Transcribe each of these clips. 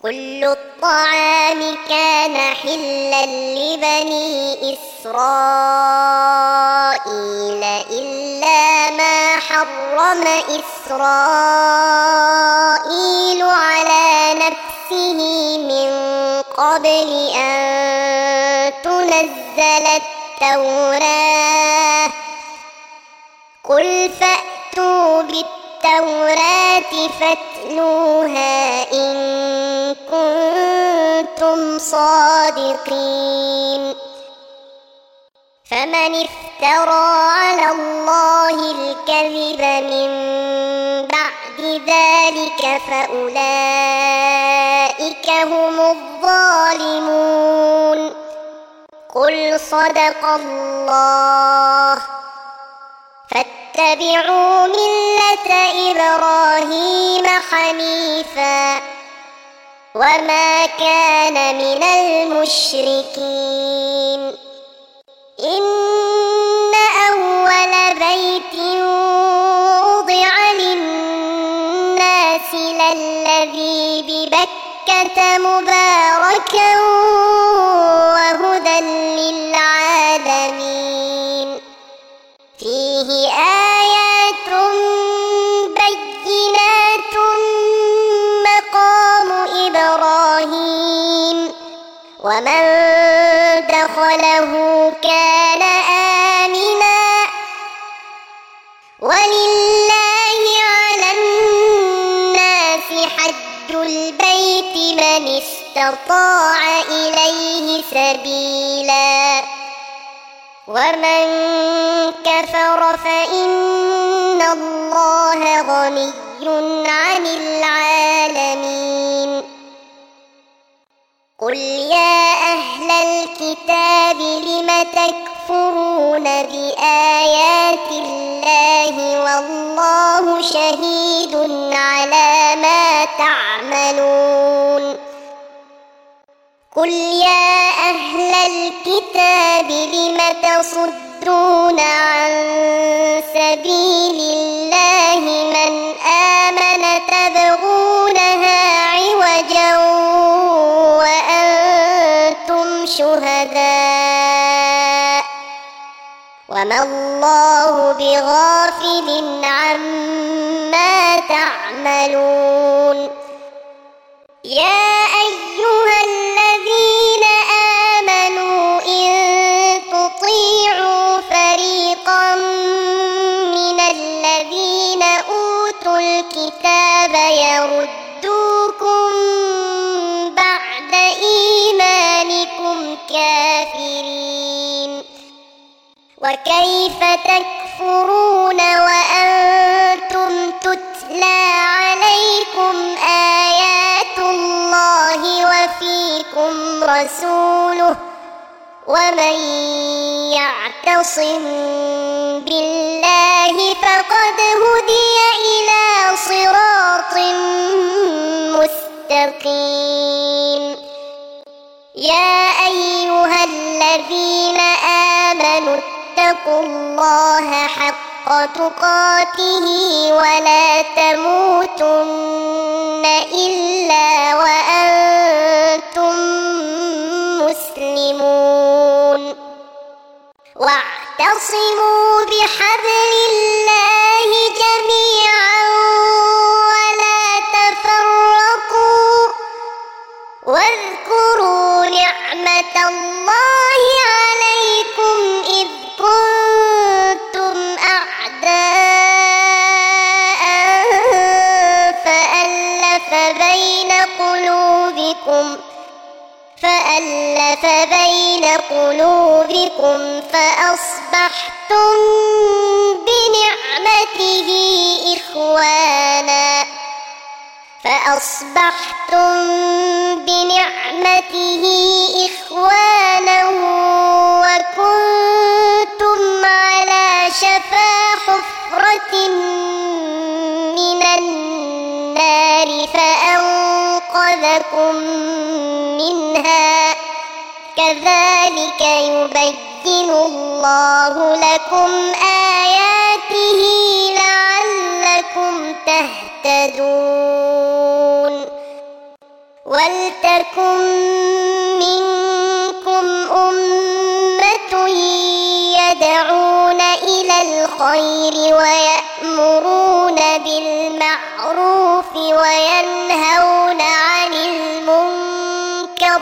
كل الطعام كان حلا لبني إسرائيل إلا ما حرم إسرائيل على نفسه من قبل أن تنزل التوراة. قل فأتوا بالتوراة فاتلوها إن كنتم صادقين. فمن افترى على الله الكذب من بعد ذلك فأولئك هم الظالمون. قل صدق الله. فاتبعوا ملة إبراهيم حنيفا وما كان من المشركين. إن أول بيت وضع للناس للذي ببكة مباركا وهدى للعالمين. فيه آيات بينات مقام إبراهيم ومن دخله كان آمنا. ولله على الناس حج البيت من استطاع إليه سبيلا ومن كفر فإن الله غني عن العالمين. قل يا أهل الكتاب لم تكفرون بآيات الله والله شهيد على ما تعملون. قل يا أهل الكتاب لم تصدون عن سبيل الله من آمن تبغونها عوجا وأنتم شهداء وما الله بغافل عما تعملون. يا أيها الذين آمنوا إن تطيعوا فريقا من الذين أوتوا الكتاب يردوكم بعد إيمانكم كافرين. وكيف تكفرون وأنتم تتلى عليكم آيات الله وفيكم رسوله ومن يعتصم بالله فقد هدي إلى صراط مستقيم. يا أيها الذين آمنوا اتقوا الله حق تقاته ولا تموتن إلا وأنتم مسلمون. واعتصموا بحبل الله جميعا ولا تفرقوا واذكروا نعمة الله عليكم إذ كنتم أعداء فألف بين قلوبكم فأصبحتم بنعمته إخوانا وكنتم على شفا حفرة من النار فأنقذكم منها. كذلك يبين الله لكم آياته لعلكم تهتدون. ولتكن منكم أمة يدعون إلى الخير ويأمرون بالمعروف وينهون عن المنكر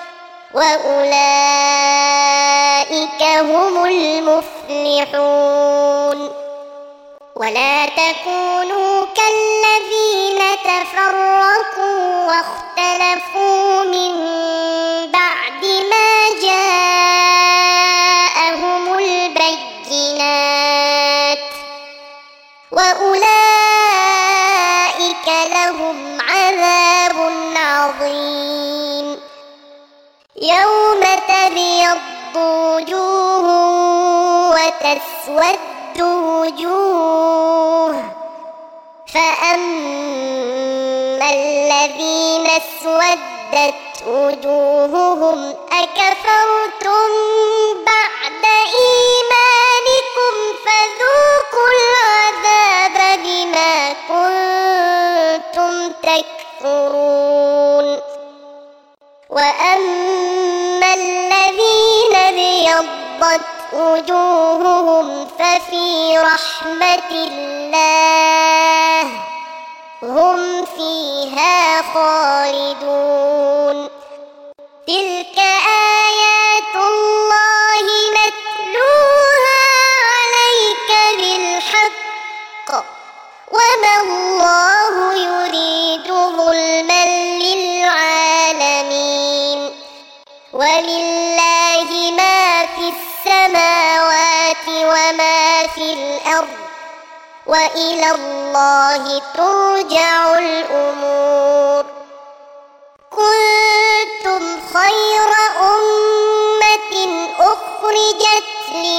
وأولئك هم المفلحون. ولا تكونوا كالذين تفرقوا واختلفوا من بعد ما جاءهم البينات وأولئك لهم عذاب عظيم. يوم تبيض وجوه وتسود وجوه فأما الذين اسودت وجوههم أكفرتم بعد إيمانكم فذوقوا العذاب بما كنتم تكفرون. وأما الذين ابيضت وجوههم ففي رحمة الله هم فيها خالدون. تلك آيات الله نتلوها عليك بالحق وما الله يريد ظلما للعالمين. ولله ما في السماوات وما في الأرض وإلى الله ترجع الأمور. كنتم خير أمة أخرجت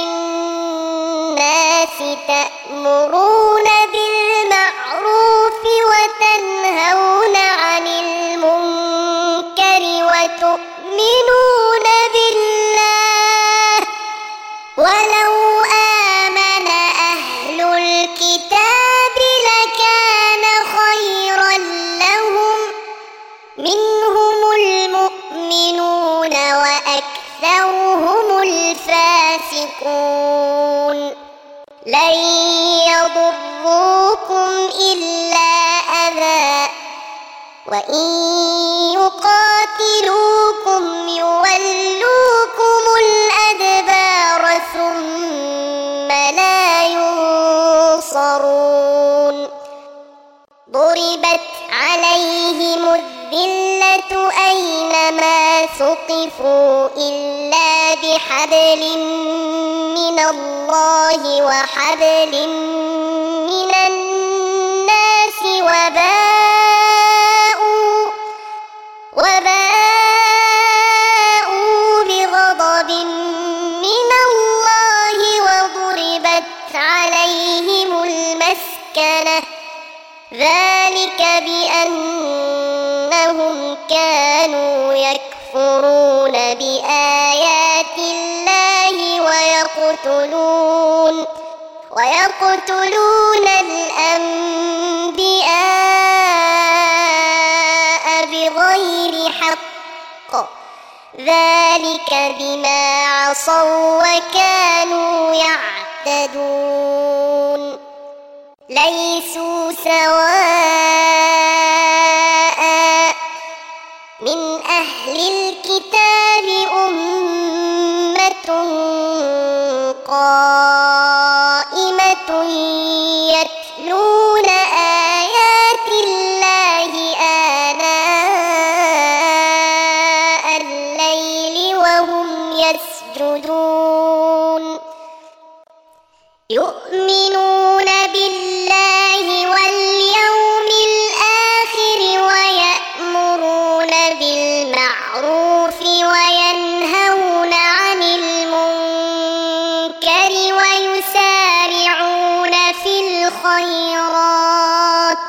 للناس تأمرون بالمعروف وتنهون عن المنكر وتؤمنون بالله ولو آمن أهل الكتاب لكان خيرا لهم منهم المؤمنون وأكثرهم الفاسقون. لن يضروكم إلا أذى وإن يقاتلوكم يولوكم الأدبار ثم لا ينصرون. ضربت عليهم الذلة أينما ثقفوا إلا بحبل من الله وحبل من الناس وباءوا بغضب من الله وضربت عليهم المسكنة ذلك بأنهم كانوا يكفرون بآيات الله ويقتلون الأنبياء بغير حق ذلك بما عصوا وكانوا يعتدون. ليسوا سواء من أهل الكتاب أمة قائمة يتلون آيات الله آناء الليل وهم يسجدون يؤمنون بالله واليوم الآخر ويأمرون بالمعروف وينهون عن المنكر ويسارعون في الخيرات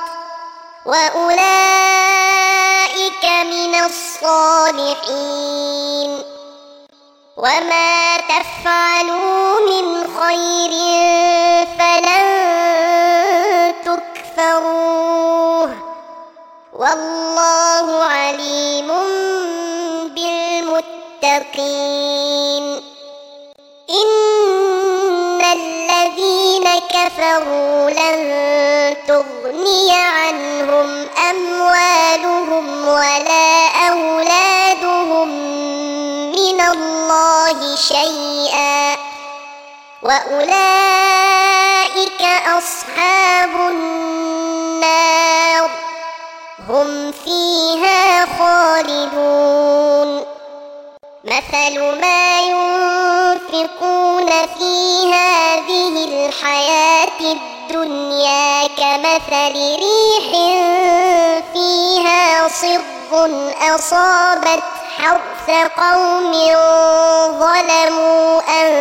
وأولئك من الصالحين. وما تفعلوا من خير فلن تكفروه والله عليم للمتقين إن الذين كفروا لن تغني عنهم أموالهم ولا أولادهم من الله شيئا وأولئك أصحاب النار هم فيها خالدون مثل ما ينفقون في هذه الحياة الدنيا كمثل ريح فيها صر أصابت حرث قوم ظلموا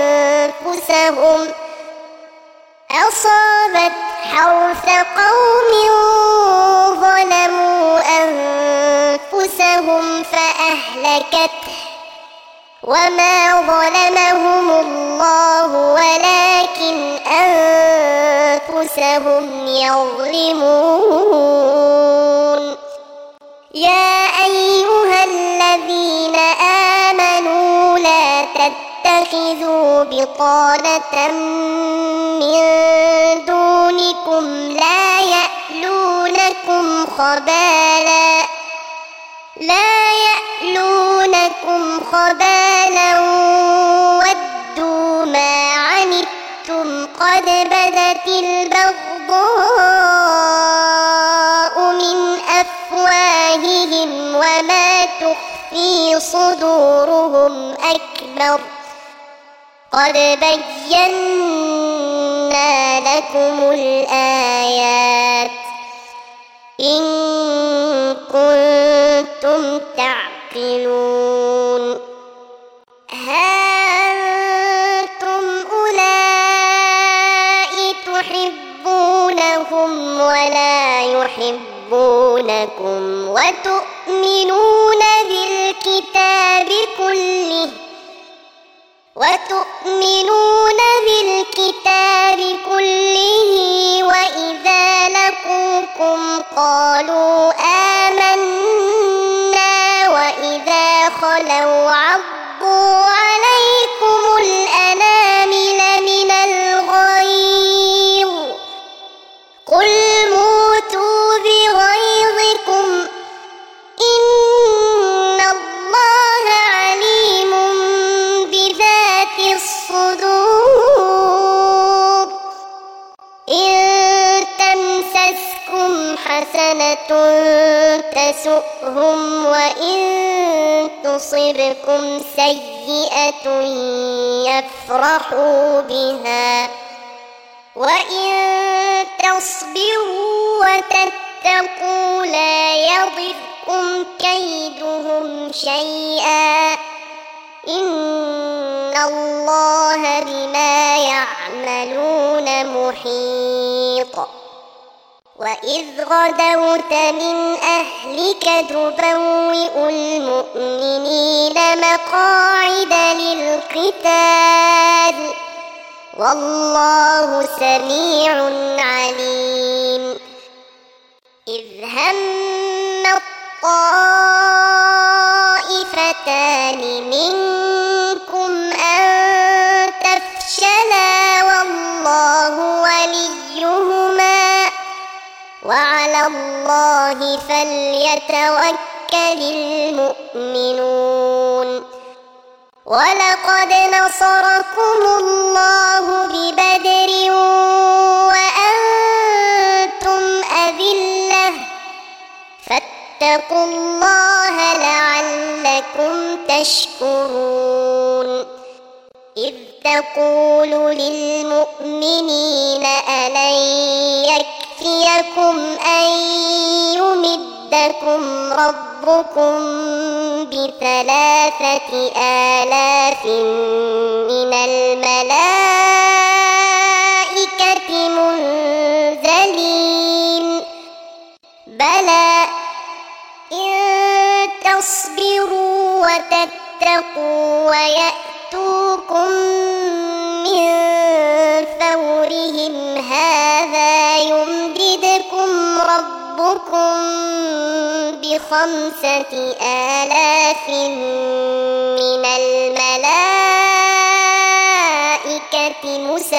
أنفسهم فأهلكته وما ظلمهم الله ولكن أنفسهم يظلمون يا أيها الذين آمنوا لا تتخذوا بطانة من دونكم لا يألونكم خبالا ودوا ما عنتم قد بدت البغضاء من أفواههم وما تخفي صدورهم أكبر قد بينا لكم الآيات إن كنتم تعقلون ها أنتم أولئك تحبونهم ولا يحبونكم وتؤمنون بالكتاب كله وإذا لقوكم قالوا آمنا وإذا خلوا عضوا عليكم الأنامل من الغيظ قل موتوا بغيظكم إن الله عليم بذات الصدور إن تمسسكم حسنة تسؤهم وإن تصبكم سيئة يفرحوا بها وإن تصبروا وتتقوا لا يضركم كيدهم شيئا إن الله بما يعملون محيط وإذ غدوت من أهلك تبوئ المؤمنين مقاعد للقتال والله سميع عليم إذ هم الطائفتان منكم أن تفشلا والله وليهما وعلى الله فليتوكل المؤمنون ولقد نصركم الله ببدر وأنتم أذلة فاتقوا الله لعلكم تشكرون إذ تقول للمؤمنين ألن يكفيكم أن يمدكم ربكم ب3,000 من الملائكة منزلين بلى إن تصبروا وتتقوا ويأتوكم من فورهم هذا يمددكم ربكم ب5,000 من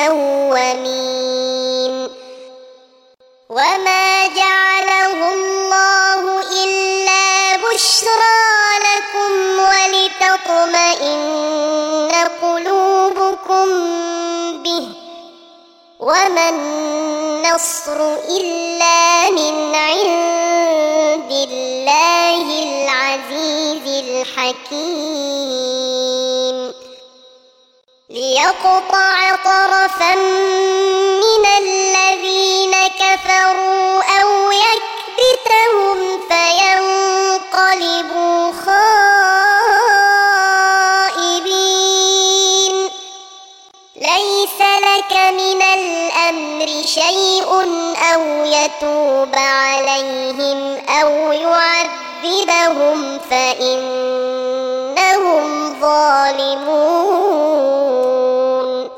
مسومين وما جعله الله إلا بشرى لكم ولتطمئن قلوبكم به وما النصر إلا من عند الله العزيز الحكيم ليقطع طرفا من الذين كفروا أو يكبتهم فينقلبوا خائبين ليس لك من الأمر شيء أو يتوب عليهم أو يعذبهم فإنهم ظالمون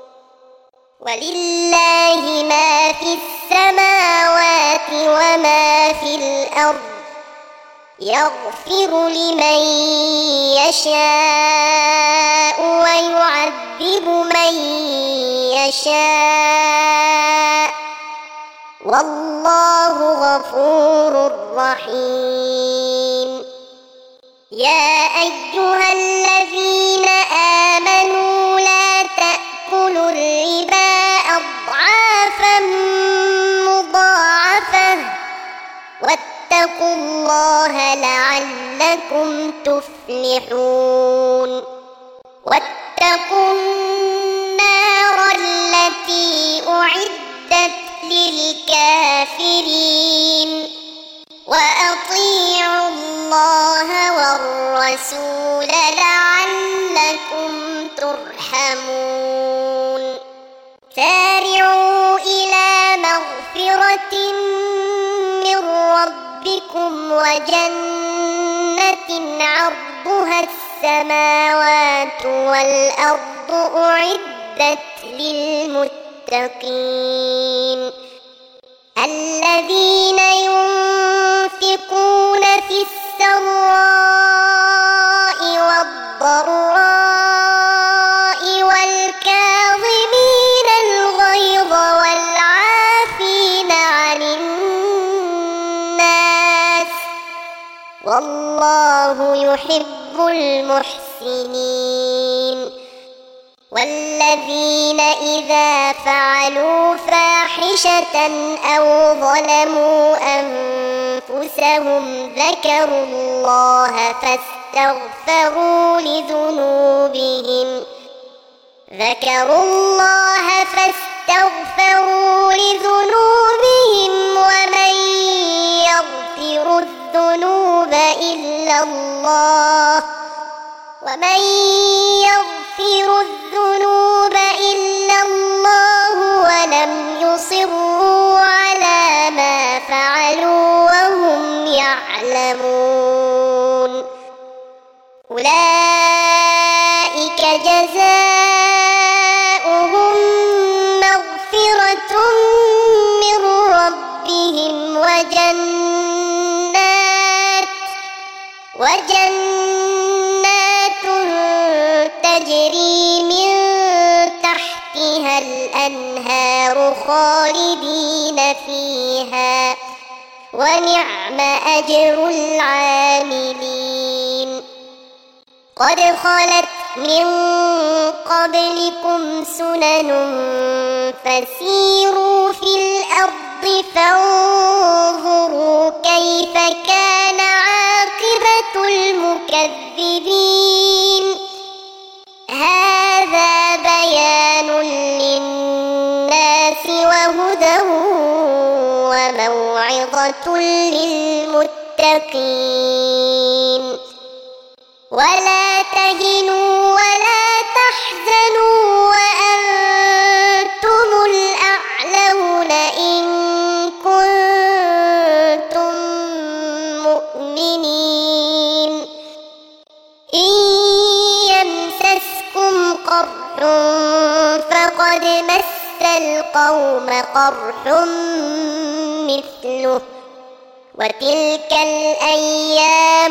ولله ما في السماوات وما في الأرض يغفر لمن يشاء ويعذب من يشاء والله غفور رحيم يا أيها الذين آمنوا لا تأكلوا الربا أضعافا مضاعفة واتقوا الله لعلكم تفلحون واتقوا النار التي أعدت للكافرين وأطيعوا الله والرسول لعلكم ترحمون سارعوا إلى مغفرة من ربكم وجنة عرضها السماوات والأرض أعدت للمتقين الذين ينفقون في السراء والضراء والكاظمين الغيظ والعافين عن الناس والله يحب المحسنين والذين إذا فعلوا فاحشة أو ظلموا أنفسهم ذكروا الله فاستغفروا لذنوبهم ومن يغفر الذنوب إلا الله ولم يصروا على ما فعلوا وهم يعلمون أولئك جزاؤهم مغفرة من ربهم وجنات تجري من تحتها الأنهار خالدين فيها ونعم أجر العاملين قد خلت من قبلكم سنن فسيروا في الأرض فانظروا كيف كان عاقبة المكذبين هذا بيان للناس وهدى وموعظة للمتقين ولا تهنوا ولا تحزنوا وأنتم الأعلون إن كنتم مؤمنين إن يمسسكم قرح فقد مس القوم قرح مثله وتلك الأيام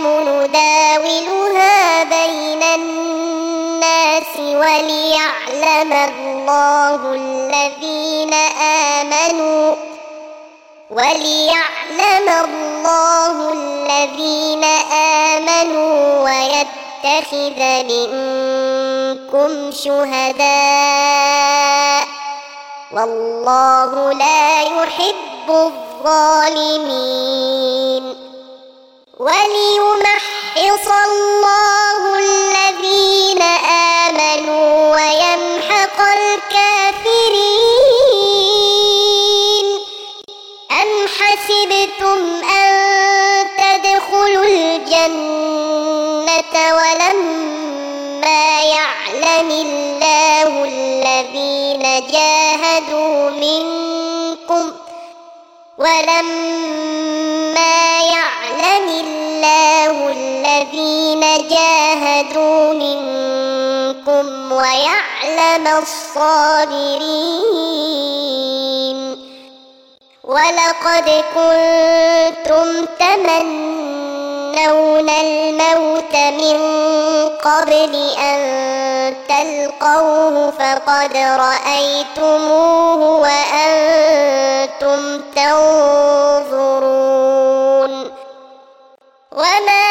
نداولها بين الناس وليعلم الله الله الذين آمنوا ويتخذ منكم شهداء والله لا يحب الظالمين وليمحص الله الذين آمنوا ويمحق الكافرين أم حسبتم أن تدخلوا الجنة ولما يعلم الله الذين جاهدوا منكم ويعلم الصابرين ولقد كنتم تمنون الموت من قبل أن تلقوه فقد رأيتموه وأنتم تنظرون وما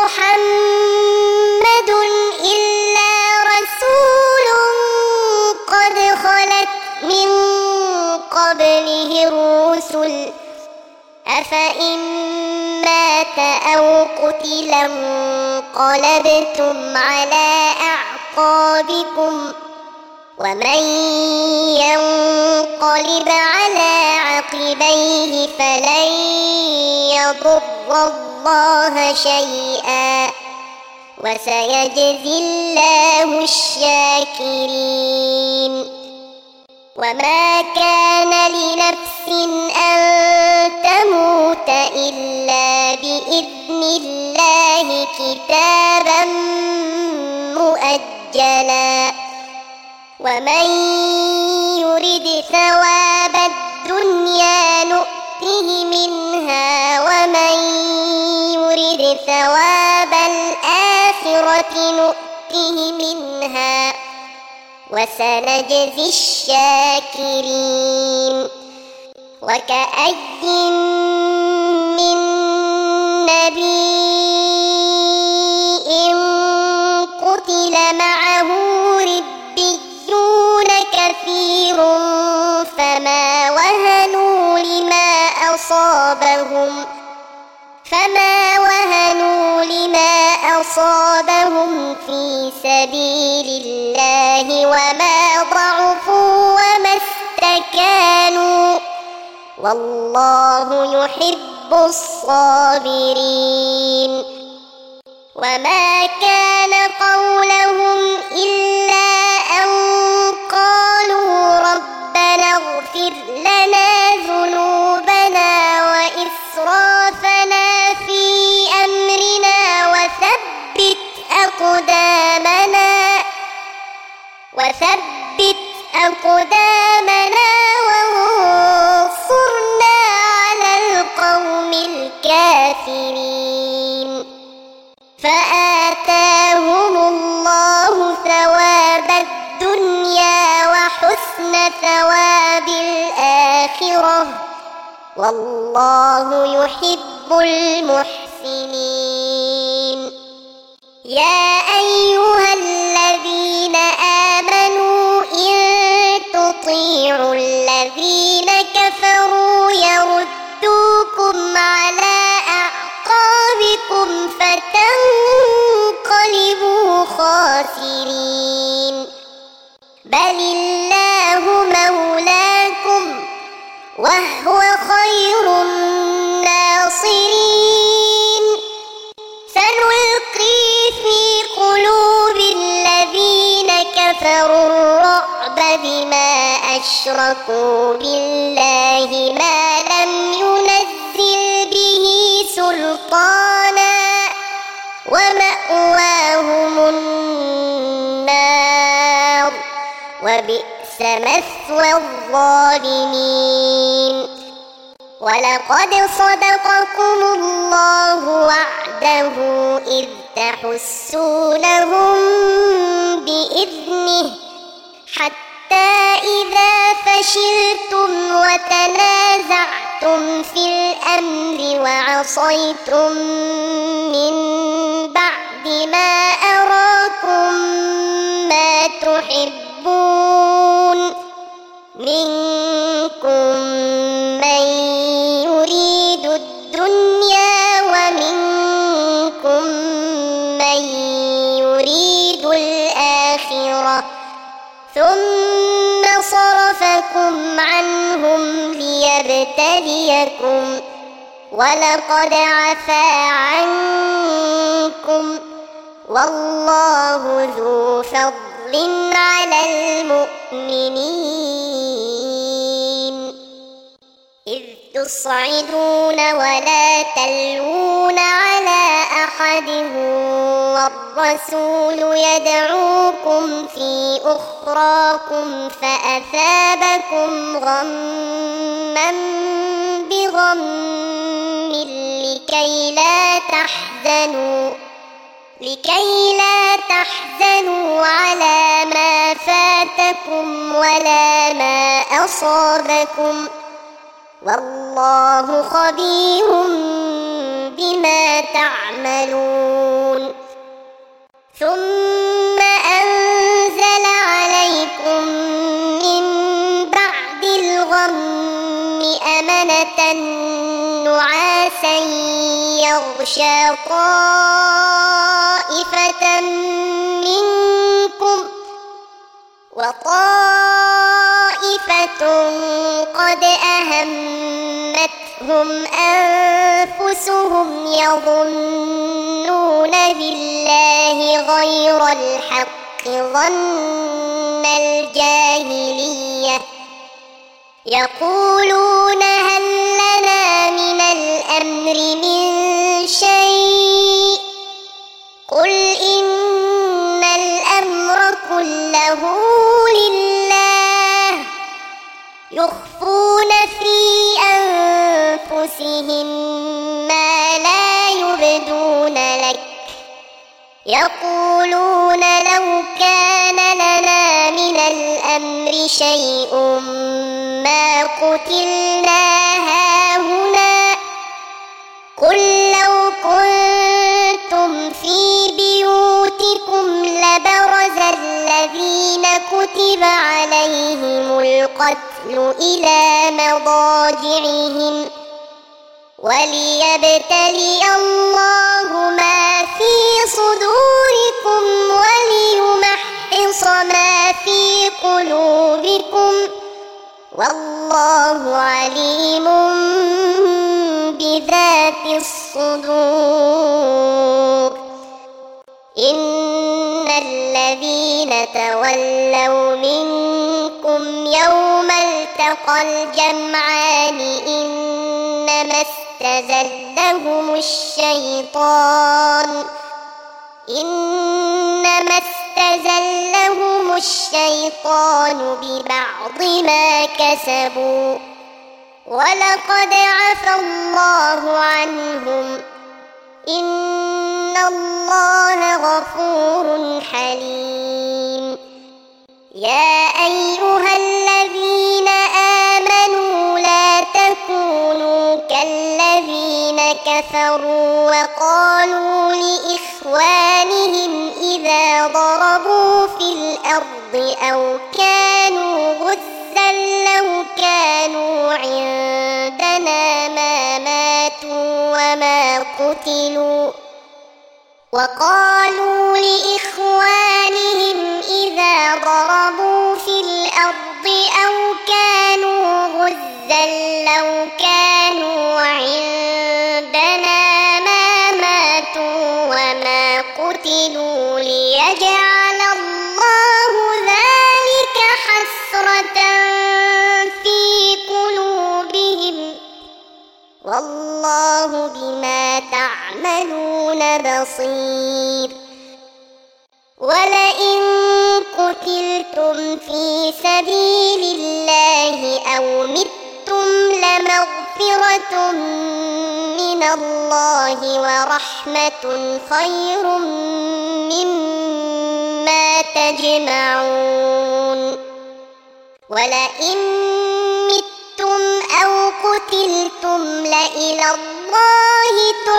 محمد إلا رسول قد خلت من قبله الرسل أفإن مات أو قتل انقلبتم على أعقابكم ومن ينقلب على عقبيه فلن يضر الله شيئا وسيجزي الله الشاكرين وما كان لنفس أن تموت إلا بإذن الله كتابا مؤجلا ومن يرد ثواب الدنيا نؤته منها ومن يرد ثواب الآخرة نؤته منها وسنجزي الشاكرين وكأي من نبي قتل معه ربيون كثير فما وهنوا لما أصابهم في سبيل الله وما ضعفوا وما استكانوا والله يحب الصابرين وما كان قولهم إلا أن قالوا ربنا اغفر لنا ذنوبنا وإسرافنا في أمرنا وثبت أقدامنا وانصرنا على القوم الكافرين فآتاهم الله ثواب الدنيا وحسن ثواب الآخرة والله يحب المحسنين يا أيها الذين آمنوا إن تطيعوا الذين كفروا يردوكم على أعقابكم فتنقلبوا خاسرين بل الله مولاكم وهو خير الناصرين سنلقي في قلوب الذين كفروا الرعب بما أشركوا بالله ما لم ينزل به سلطانا ومأواهم النار وبئس مثوى الظالمين ولقد صدقكم الله وعده إذ تحسونهم بإذنه حتى حتى إذا فشلتم وتنازعتم في الأمر وعصيتم من بعد ما أراكم ما تحبون منكم من يريد الدنيا ومنكم من يريد الآخرة ثم صرفكم عنهم ليبتليكم ولقد عفا عنكم والله ذو فضل على المؤمنين إذ تصعدون ولا تلوون على أحد والرسول يدعوكم في أخراكم فأثابكم غما بغم لكي لا تحزنوا على ما فاتكم ولا ما أصابكم والله خبير بما تعملون ثم أنزل عليكم من بعد الغم أمنة نعاسا يغشى طائفة منكم وطائفة قد أهمتهم أنفسهم يظنون بالله غير الحق ظن الجاهلية يقولون هل لنا من الأمر من شيء قل إن الأمر كله لله يخفون في أنفسهم ما لا يبدون لك يقولون لو كان لنا من الأمر شيء ما قتلنا هاهنا قل لو كنتم في بيوتكم لبرز الذين كتب عليهم القتل إلى مضاجعهم وليبتلي الله ما في صدوركم وليمحص ما في قلوبكم والله عليم بذات الصدور إن الذين تولوا منكم يوم التقى الجمعان إنما استزلهم الشيطان ببعض ما كسبوا ولقد عفا الله عنهم إن الله غفور حليم يا أيها الذين آمنوا لا تكونوا كالذين كفروا وقالوا لإخوانهم إذا ضربوا في الأرض أو كانوا غزا لو كانوا عندنا ما ماتوا وما قتلوا وقالوا لإخوانهم إذا ضربوا في الأرض أو كانوا غزا لو كانوا عندنا ما ماتوا وما قتلوا ليجعل الله ذلك حسرة في قلوبهم والله بما تعملون بصير ولئن قتلتم في سبيل الله أو متم لمغفرة من الله ورحمة خير مما تجمعون ولئن متم أو قتلتم لإلى الله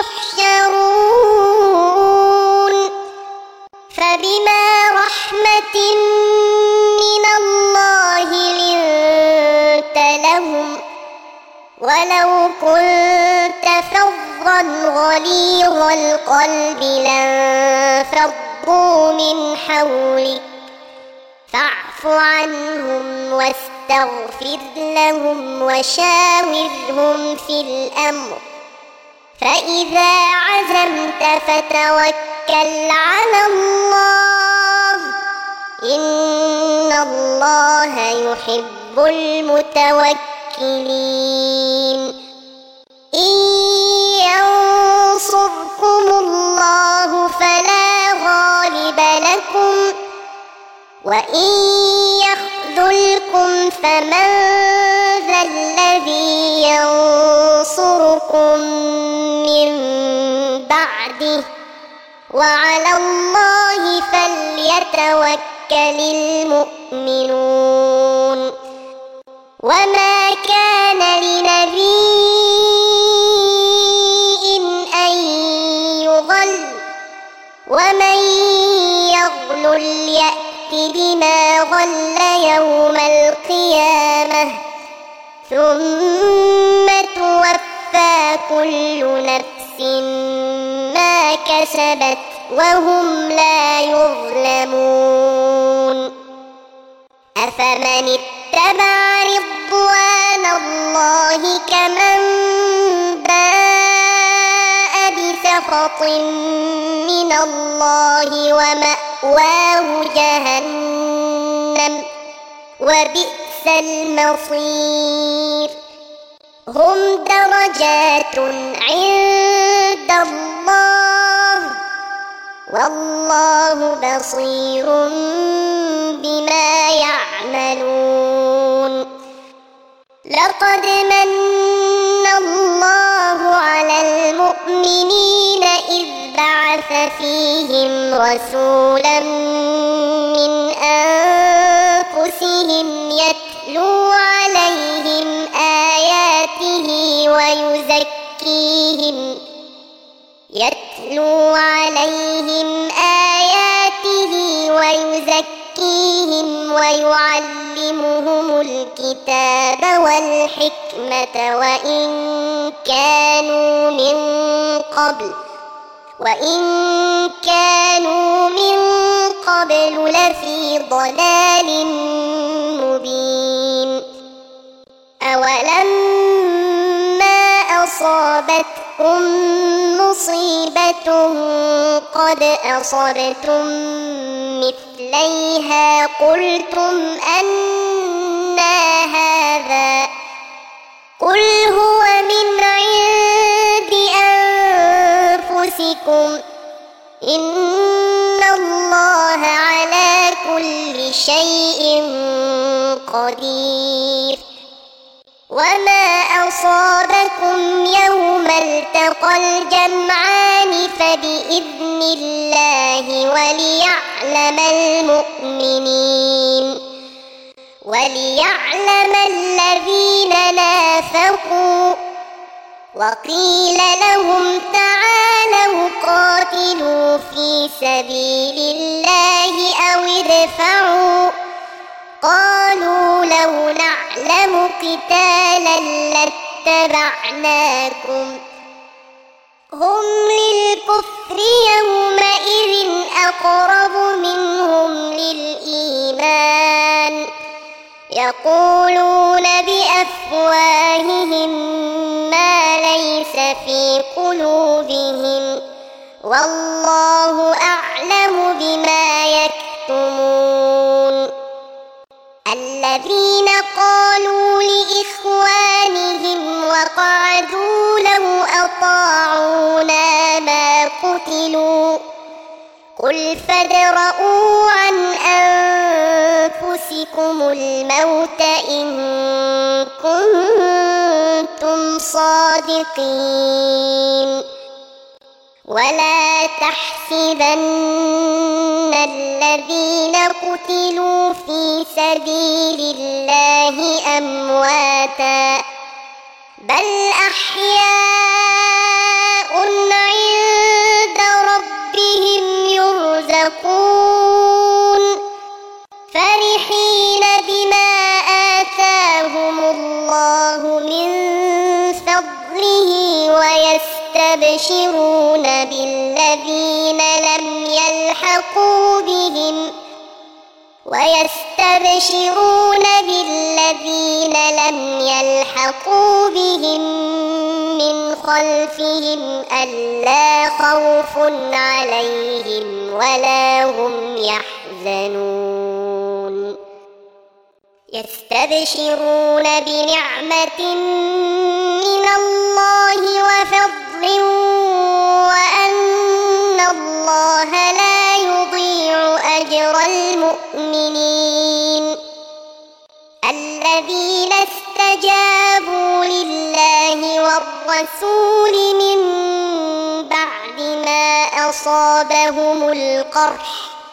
تحشرون فبما رحمة من الله لنت لهم ولو كنت فظا غليظ القلب لانفضوا من حولك فاعف عنهم واستغفر لهم وشاورهم في الأمر فإذا عزمت فتوكل على الله إن الله يحب المتوكلين إن ينصركم الله فلا غالب لكم وإن يخذلكم فمن ذا الذي ينصركم من بعده وعلى الله فليتوكل المؤمنون وما كان لنبي أن يغل ومن يغلل يأت بما غل يوم القيامة ثم توفى كل نفس ما كسبت وهم لا يظلمون أفمن اتبع رضوان الله كمن باء بسخط من الله ومأواه جهنم وبئس المصير هم درجات عند الله والله بصير بما يعملون لقد من الله على المؤمنين إذ بعث فيهم رسولا من أنفسهم يتلو عليهم آياته ويزكيهم ويعلمهم الكتاب والحكمة وإن كانوا من قبل لفي ضلال مبين أولما أصابتكم مصيبة قد أصبتم مثليها قلتم أنى هذا قل هو من عند أنفسكم إن الله على كل شيء قدير وما أصابكم يوم التقى الجمعان فبإذن الله وليعلم الذين نافقوا وقيل لهم تعالوا قاتلوا في سبيل الله أو ادفعوا قالوا لو نعلم قتالا لاتبعناكم هم للكفر يومئذ أقرب منهم للإيمان يقولون بأفواههم ما ليس في قلوبهم والله أعلم بما يكتمون الذين قالوا لإخوانهم وقعدوا لو أطاعونا ما قتلوا قل فادرءوا عن أنفسكم الموت إن كنتم صادقين ولا تحسبن الذين قتلوا في سبيل الله بل أحياء عند ربهم يرزقون فرحين بما آتاهم الله من فضله ويستبشرون بالذين لم يلحقوا بهم من خلفهم ألا خوف عليهم ولا هم يحزنون يستبشرون بنعمة من الله وفضل وأن الله لا يضيع أجر المؤمنين الذين استجابوا لله والرسول من بعد ما أصابهم القرح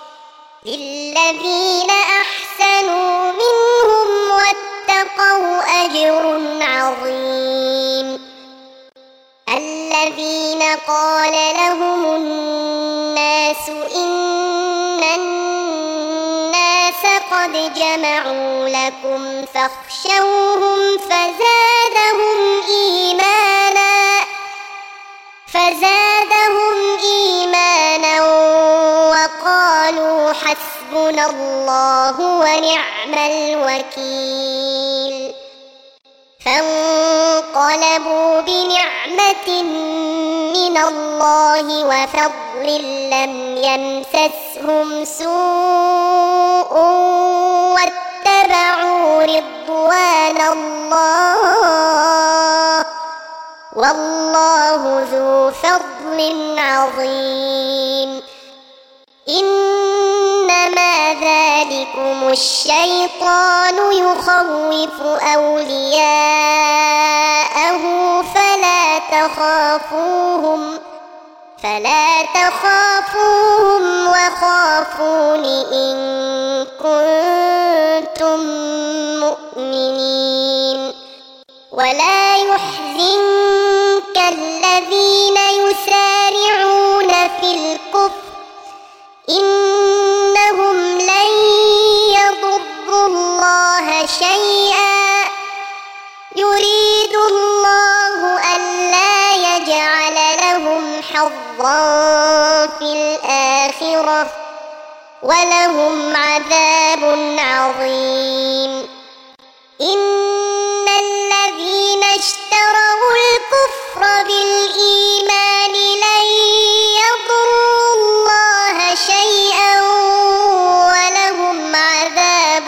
للذين أحسنوا منهم واتقوا أجر عظيم الذين قال لهم الناس إن الناس قد جمعوا لكم فاخشوهم فزادهم إيمانا وقالوا حسبنا الله ونعم الوكيل فانقلبوا بنعمة من الله وفضل لم يمسسهم سوء واتبعوا رضوان الله والله ذو فضل عظيم إنما ذلكم الشيطان يخوف أولياءه فلا تخافوهم وخافون إن كنتم مؤمنين ولا يحزنك الذين يسارعون في الكفر إنهم لن يضروا الله شيئا يريد الله ألا يجعل لهم حظا في الآخرة ولهم عذاب عظيم إن الذين اشتروا الكفر بالإيمان لن يضروا الله شيئا ولهم عذاب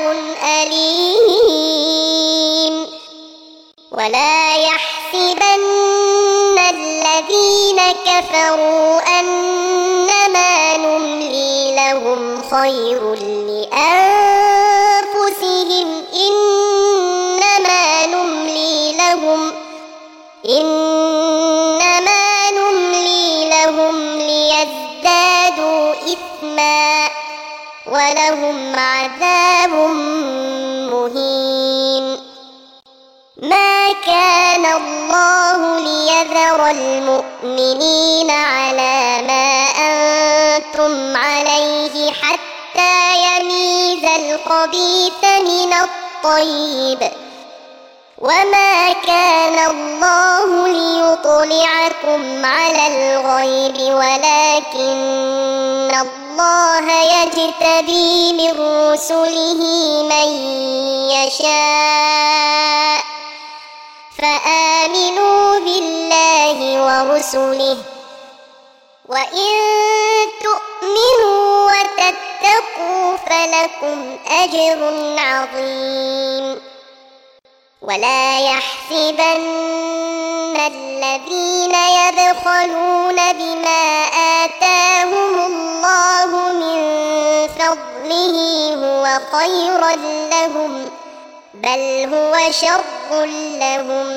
أليم ولا يحسبن الذين كفروا أنما نملي لهم خير لأنفسهم إنما نملي لهم ليزدادوا إثما ولهم عذاب مهين ما كان الله ليذر المؤمنين على ما أنتم عليه حتى يميز الخبيث من الطيب وما كان الله ليطلعكم على الغيب ولكن الله يجتبي من رسله من يشاء فآمنوا بالله ورسله وإن تؤمنوا وتتقوا فلكم أجر عظيم ولا يحسبن الذين يبخلون بما آتاهم الله من فضله هو خيرا لهم بل هو شر لهم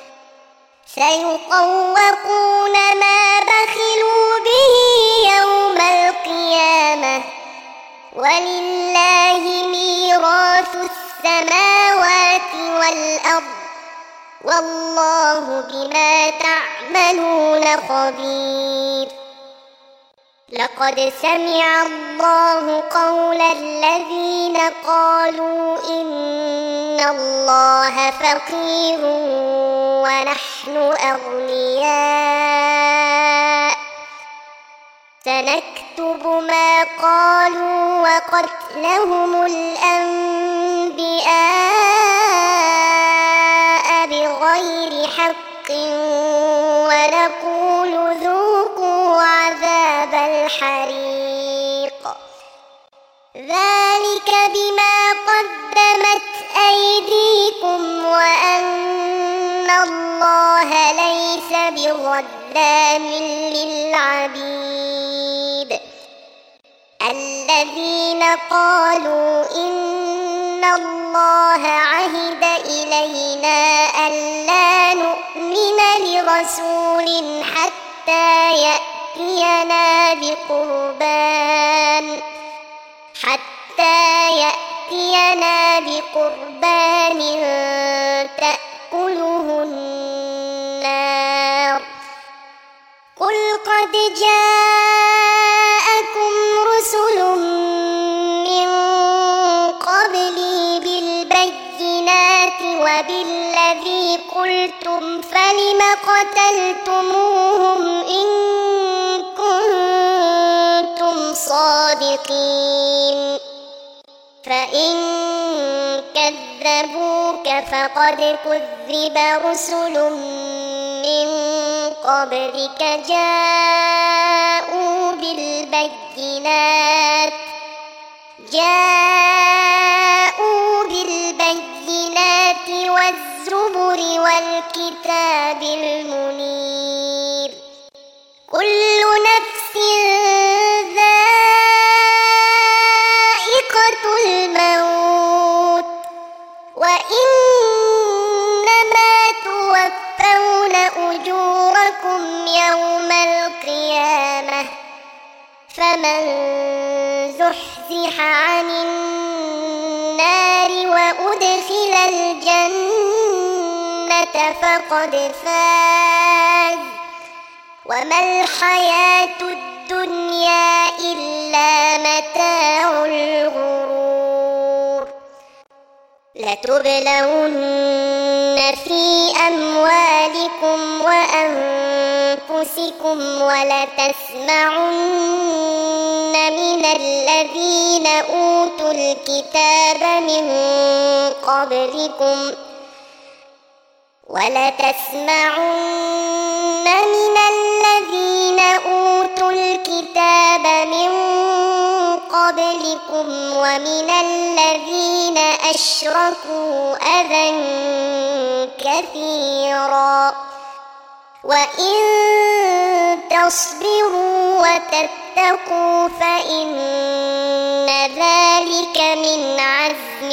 سيطوقون ما بخلوا به يوم القيامة ولله ميراث السماوات والأرض والله بما تعملون خبير. لقد سمع الله قول الذين قالوا إن الله فقير ونحن أغنياء، سنكتب ما قالوا وقتلهم الأنبياء بغير حق ونقول ذوقوا عذاب الحريق، ذلك بما قدمت أيديكم وأن الله ليس بظلام للعبيد. الذين قالوا إن الله عهد إلينا ألا نؤمن لرسول حتى يأتينا بقربان تأكله النار. قل قد جاءكم رسل من قبلي بالبينات وبالذي قلتم فلم قتلتموهم إن كنتم صادقين؟ فإن كذبوك فقد كذب رسل من قبلك جاءوا بالبينات والزبر والكتاب المنير. كل نفس ذائقة الموت وإنما توفون أجوركم يوم القيامة، فمن زحزح عن النار وأدخل الجنة فقد فاز، وما الحياة الدنيا إلا متاع الغرور. لتبلون في أموالكم وأنفسكم ولتسمعن من الذين أوتوا الكتاب من قبلكم ومن الذين أشركوا أذى كثيرا، وإن تصبروا وتتقوا فإن ذلك من عزم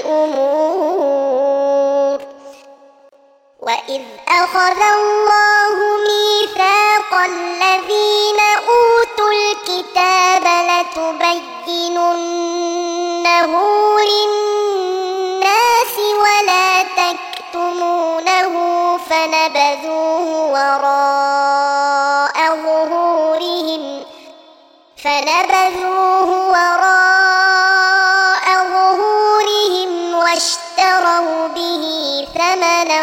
الأمور. وإذ أخذ الله ميثاق الذين أوتوا الكتاب لتبيننه للناس ولا تكتمونه فنبذوه وراء ظهورهم واشتروا به ثمنا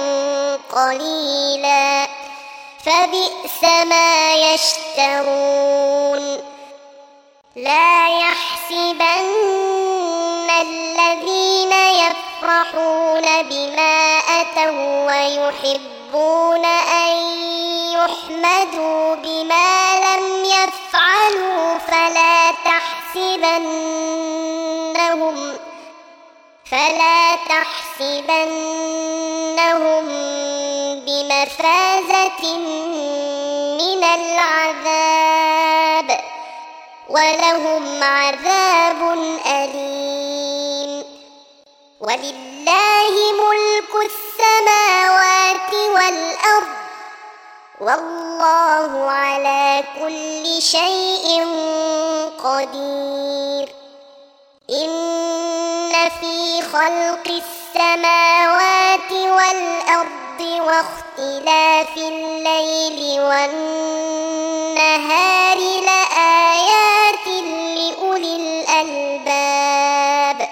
قليلا فبئس ما يشترون. لا يحسبن الذين يفرحون بما أتوا ويحبون أن يحمدوا بما لم يفعلوا فلا تحسبنهم بمفازة من العذاب ولهم عذاب أليم. ولله ملك السماوات والأرض والله على كل شيء قدير. إن في خلق السماوات والأرض واختلاف الليل والنهار لآيات لأولي الألباب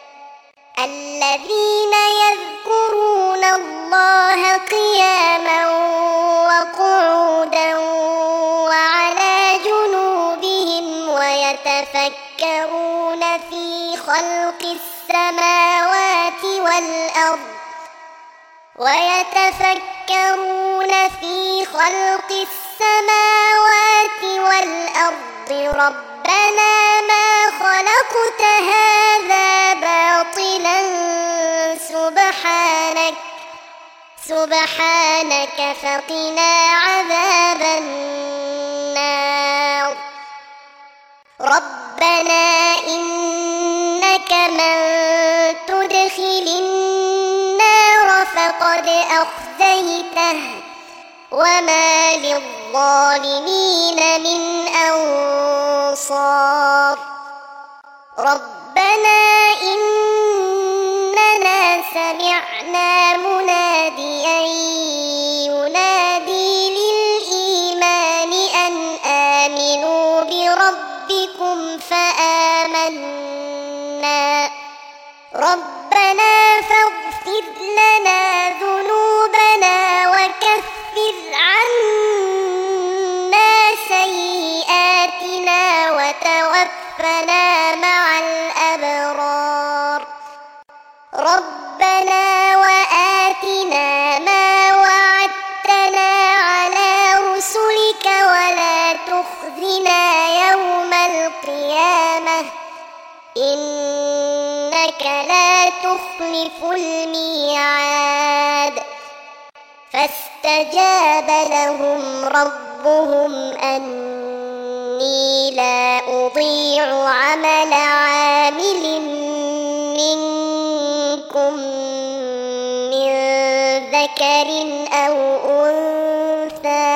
الذين يذكرون الله قياما وقعودا وعلى جنوبهم ويتفكرون في خلق السماوات والأرض ربنا ما خلقت هذا باطلا سبحانك فقنا عذاب النار ربنا إنك من تدخل النار فقد أخزيته وما للظالمين من أنصار ربنا إننا سمعنا مناديا ينادي للإيمان أن آمنوا بربكم فآمنا ربنا فاغفر لنا ذنوبنا وكفر عنا سيئاتنا وتوفنا مع الأبرار ربنا وآتنا ما وعدتنا على رسلك ولا تخزنا يوم القيامة إنك لا تخلف الميعاد فاستجاب لهم ربهم أني لا أضيع عمل عامل منكم من ذكر أو أنثى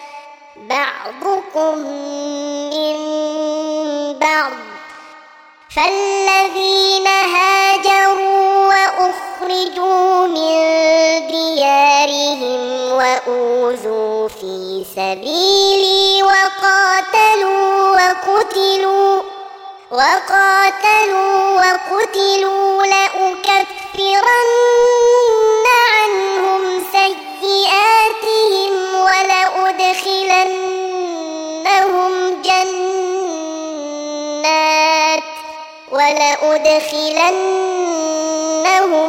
بعضكم من بعض فالذين هاجروا وأخرجوا من ديارهم وأوذوا في سبيلي وقاتلوا لأكفرن عنهم سيئاتهم ولأدخلنهم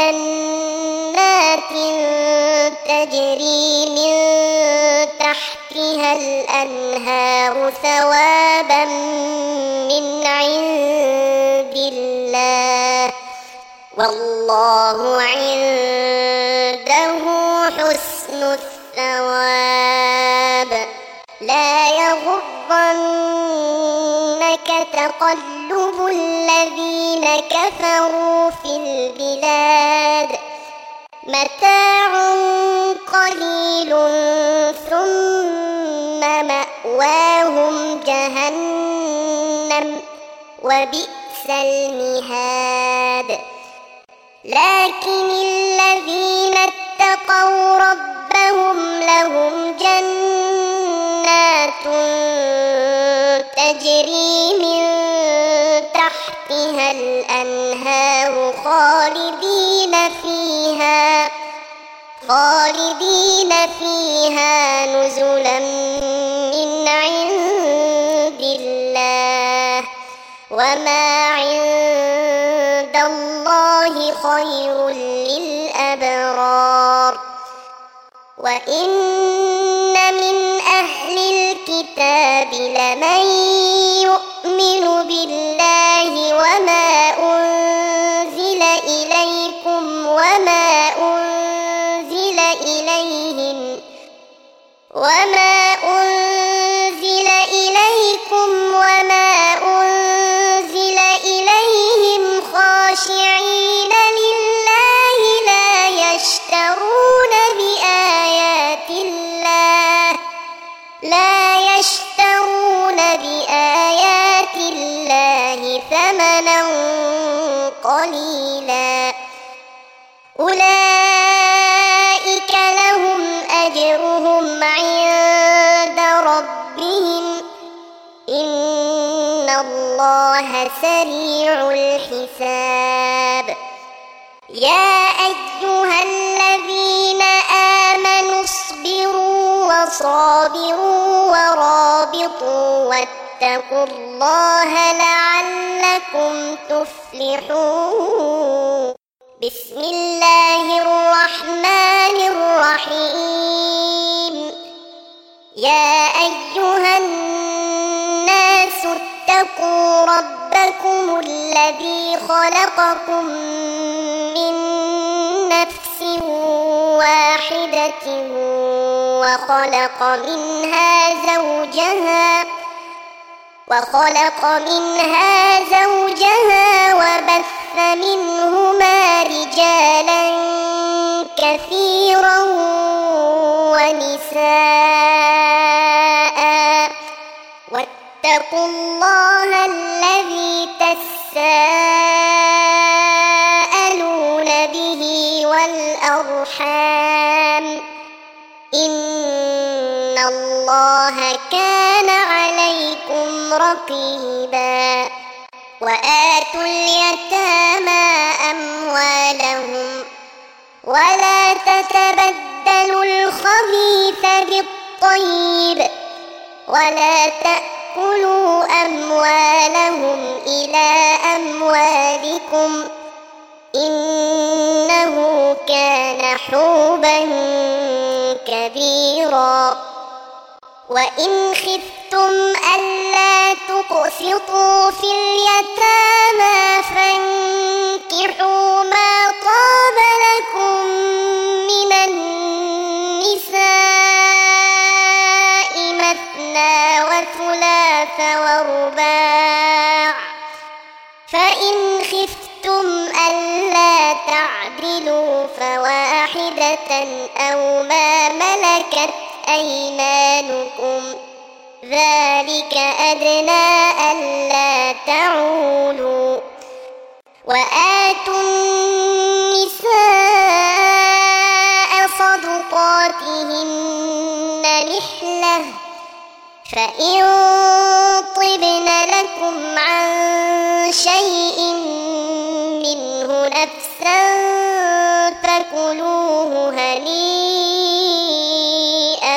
جنات تجري من تحتها الأنهار ثوابا من عند الله والله عنده حسن الثواب لا يغرنك تقلب الذين كفروا في البلاد متاع قليل ثم مأواهم جهنم وبئس المهاد لكن الذين اتقوا ربهم لهم جنات تجري من تحتها الأنهار خالدين فيها نزلا من عند الله وما عند الله خير للأبرار وإن من أهل الكتاب لمن يؤمن بالله وما أنزل إليكم وما أنزل إليهم خاشعين لله لا يشترون بآيات الله ثمنا قليلا أولئك الله سريع الحساب. يا أيها الذين آمنوا اصبروا وصابروا ورابطوا واتقوا الله لعلكم تفلحون. بسم الله الرحمن الرحيم. يا أيها الناس اتقوا ربكم الذي خلقكم من نفس واحدة وخلق منها زوجها وبث منهما رجالا كثيرا ونساء واتقوا الله الذي تساءلون به والأرحام إن الله كان عليكم رقيبا. وآتوا اليتامى أموالهم ولا تتبدلوا الخبيث بالطيب ولا تأكلوا أموالهم إلى أموالكم إنه كان حوبا كبيرا. وإن خفتم ألا تقسطوا في اليتامى فانكحوا ما طاب لكم من النساء مثنى وثلاث ورباع، فإن خفتم ألا تعدلوا فواحدة أو ما ملكت أيمانكم ذلك أدنى ألا تعولوا. وآتوا النساء صدقاتهن نحلة فإن طبن لكم عن شيء منه نفسا فكلوه هنيئا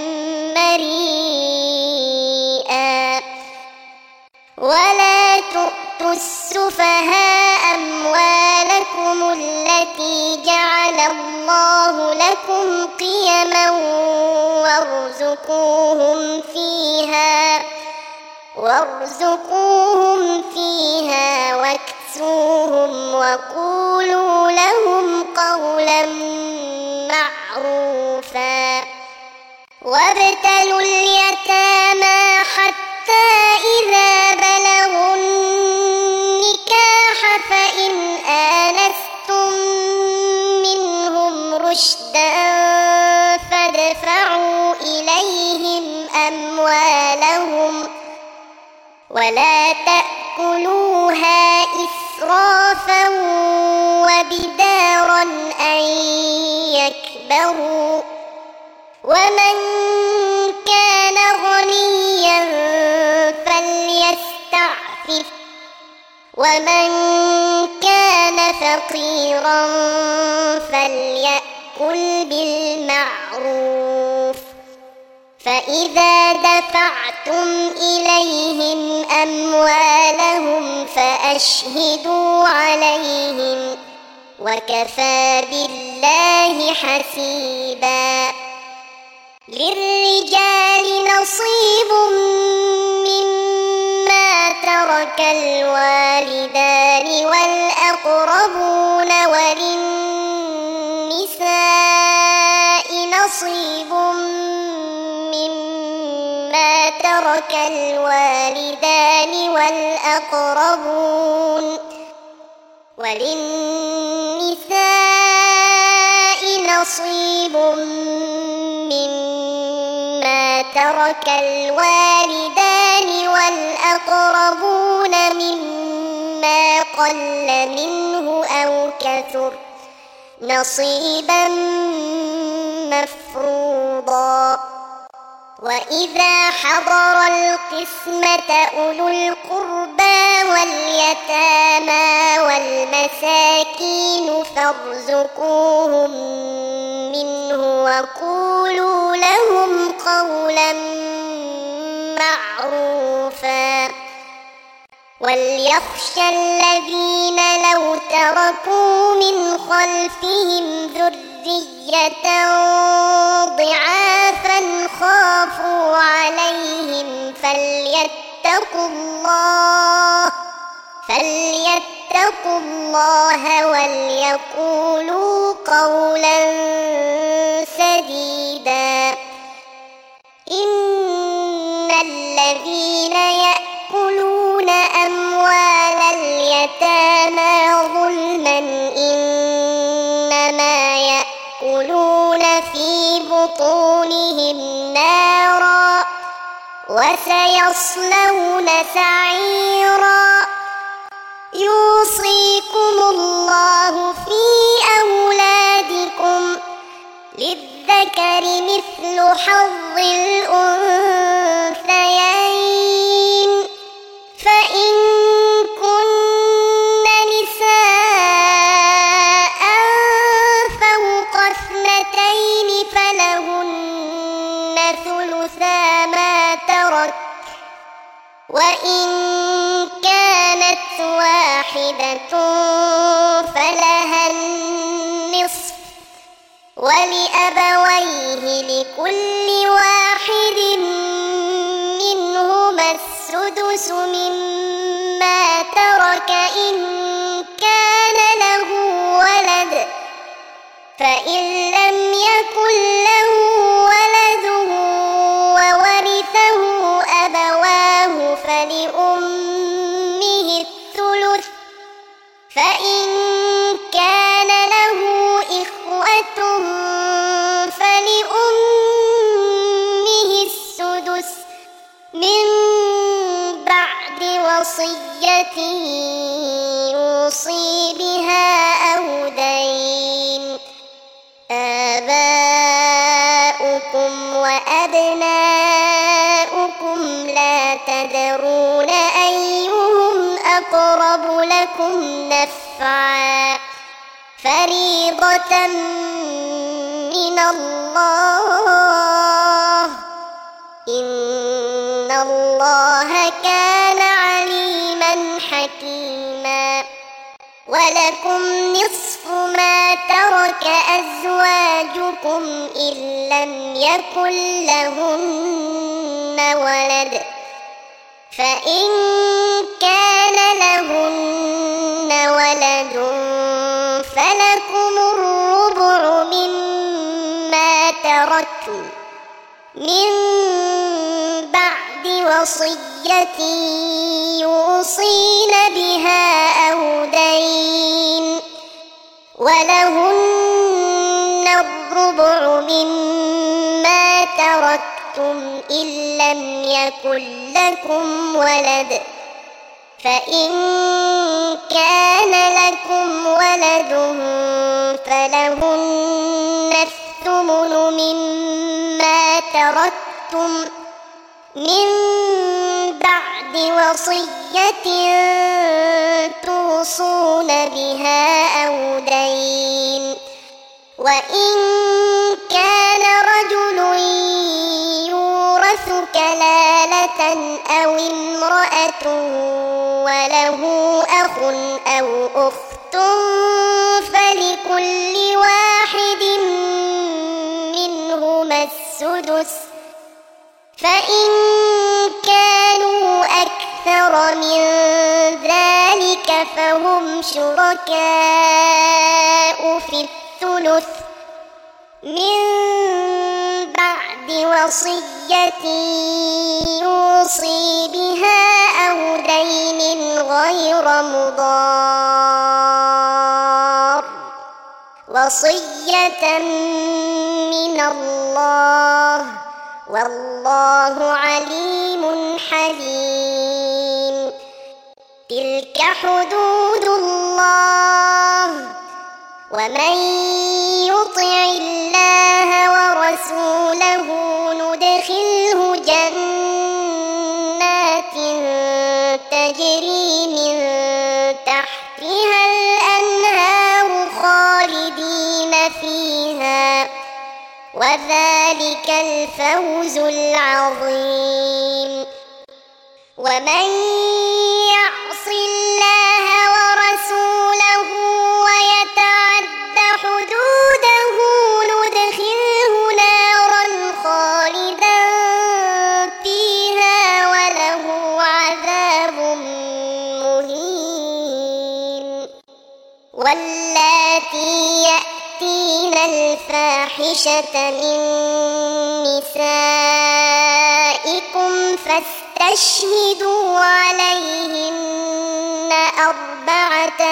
مريئا. ولا تؤتوا السفهاء أموالكم التي جعل الله لكم قيما وارزقوهم فيها واكسوهم وقولوا لهم قولا معروفا. وابتلوا اليتامى حتى إذا بلغوا النكاح فإن آنستم منهم رشدا فادفعوا إليهم أموالهم ولا تأكلوها إسرافا وبدارا أن يكبروا. ومن كان غنيا فليستعفف ومن كان فقيرا فليأكل بالمعروف. فإذا دفعتم إليهم أموالهم فأشهدوا عليهم وكفى بالله حسيبا. للرجال نصيب مما ترك الوالدان والأقربون وللنساء نصيب مما ترك الوالدان والأقربون وللنساء نصيب مما ترك الوالدان والأقربون مما قل منه أو كثر نصيبا مفروضا. وإذا حضر القسمة أولو القربى واليتامى والمساكين فارزقوهم منه وقولوا لهم قولا معروفا وليخشى الذين لو تركوا من خلفهم ذرية ضعافا خافوا عليهم فليتقوا الله وليقولوا قولا سديدا. إن الذين يأكلون أموال اليتامى ظلما إنما يأكلون في بطونهم نارا وسيصلون سعيرا. يوصيكم الله في أولادكم للذكر مثل حظ الأنثيين فإن كن نساء فوق اثنتين فلهن ثلثا ما ترك وإن كانت واحدة فلها النصف ولأبويه لكل واحد منهما السدس مما ترك إن كان له ولد فإن لم يكن له ولد وورثه أبواه فلأمه الثلث فإن كان له إخوة فلأمه السدس من بعد وصية يوصي بها أو دين. آباؤكم وأبناؤكم لا تدرون أيهم أقرب لكم نفعا فريضة من الله إن الله كان عليما حكيما. ولكم نصف ما ترك أزواجكم إن لم يكن لهن ولد فإن كان لهن ولد فلكم الربع مما تركتم من بعد وصية يوصين بها أو دين. ولهن الربع مما تركتم إن لم يكن لكم ولد فإن كان لكم ولد فلهن الثمن مما تركتم من بعد وصية توصون بها أو دين. وإن كان رجل يورث كلالة أو امرأة وله أخ أو أخت فلكل واحد منهما السدس فإن كانوا أكثر من ذلك فهم شركاء في الثلث من بعد وصية يوصي بها أو دين غير مضار وصية من الله والله عليم حليم. تلك حدود الله ومن يطع الله ورسوله ندخله تجري من تحتها الأنهار خالدين فيها، وذلك الفوز العظيم. ومن يعص الله ورسوله ويتعد حدوده ندخله نارا خالدا فيها وله عذاب مهين. واللاتي يأتين الفاحشة من نسائكم فاستشهدوا عليهن 4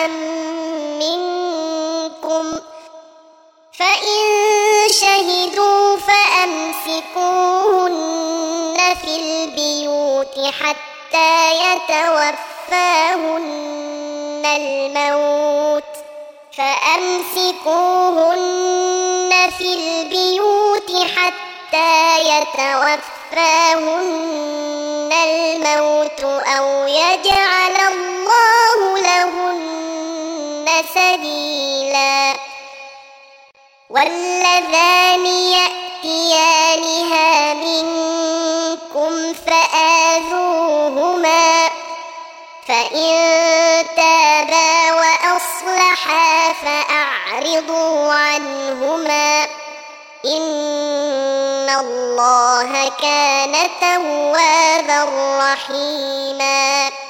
منكم، فإن شهدوا فأمسكوهن في البيوت حتى يتوفاهن الموت أو يجعل الله لهن سبيلا. واللذان يأتيانها منكم فآذوهما، فإن تابا وأصلحا فأعرضوا عنهما، إن الله كان توابا رحيما.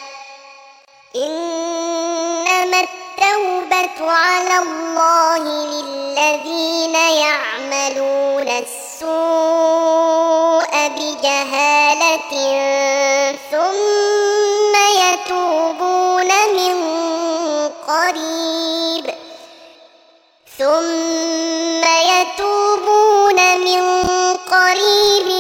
إنما التوبة على الله للذين يعملون السوء بجهالة ثم يتوبون من قريب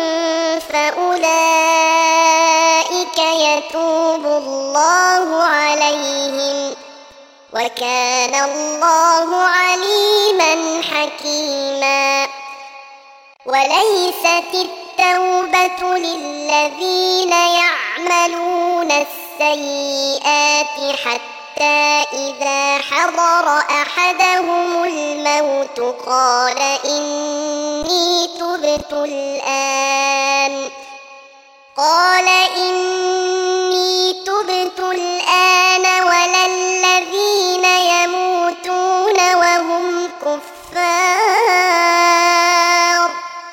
فأولئك يتوب الله عليهم، وكان الله عليما حكيما. وليست التوبة للذين يعملون السيئات حتى إذا حضر أحدهم الموت قال إني تبت الآن ولا الذين يموتون وهم كفار،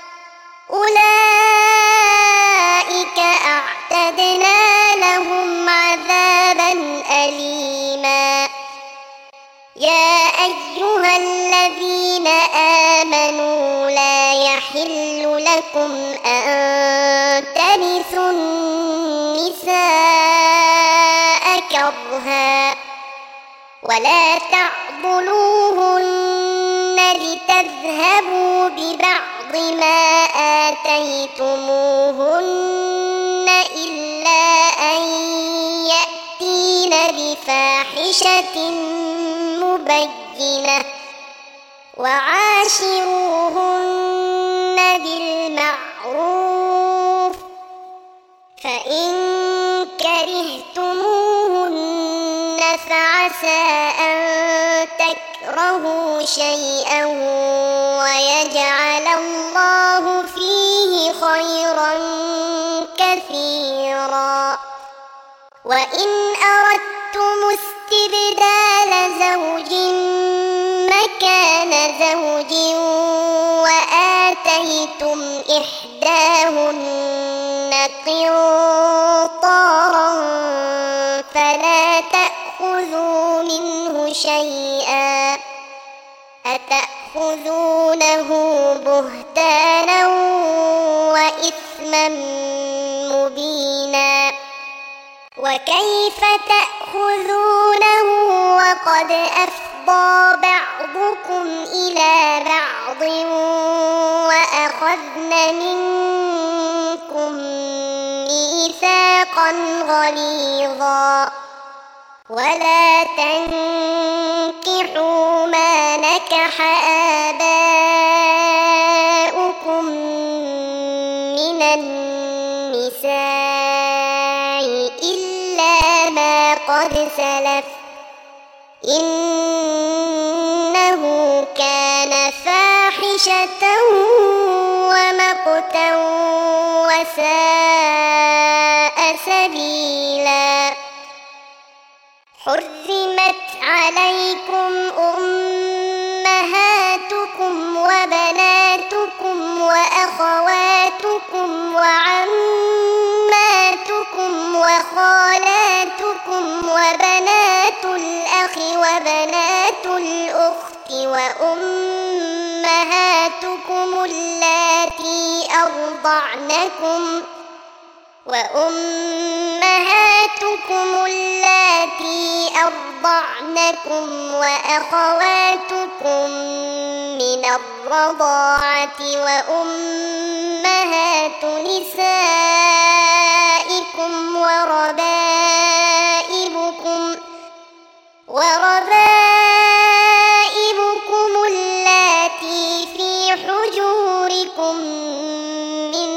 أولئك أعتدنا لهم عذابا أليما. يا أيها الذين آمنوا لا يحل لكم أن ترثوا النساء كرها ولا تعضلوهن لتذهبوا ببعض ما آتيتموهن إلا أن يأتين بفاحشة مبينة، وعاشروهن بالمعروف، فإن كرهتموهن فعسى أن تكرهوا شيئا ويجعل الله فيه خيرا كثيرا. وإن أردتم استبدال زوج مكان زوج وآتيتم إحداهن قنطارا فلا تأخذوا منه شيئا، أتأخذونه بهتانا وإثما مبينا. وكيف تأخذونه وقد أفضى بعضكم إلى بعض وأخذن منكم ميثاقا غليظا. ولا تنكحوا ما نكح آباؤكم من النساء إلا قد سلف إنه كان فاحشة ومقتا وساء سبيلا حرمت عليكم أمهاتكم وبناتكم وأخواتكم وعماتكم وخالاتكم وبنات الأخ وبنات الأخت وأمهاتكم اللاتي أرضعنكم وأخواتكم من الرضاعة وأمهات نسائكم وربائبكم اللاتي في حجوركم من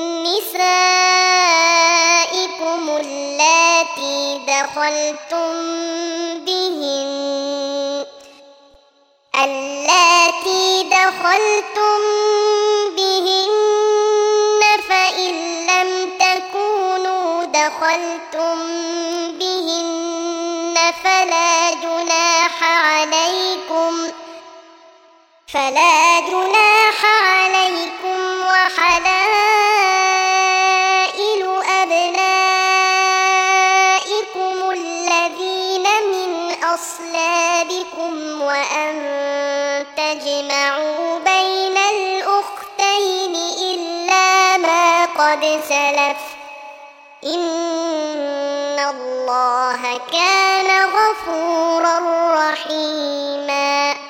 نسائكم اللاتي دخلتم بهن فإن لم تكونوا دخلتم بهن فلا جناح عليكم وحلائل أبنائكم الذين من أصلابكم وأن تجمعوا بين الأختين إلا ما قد سلف إن الله كان غفورا رحيما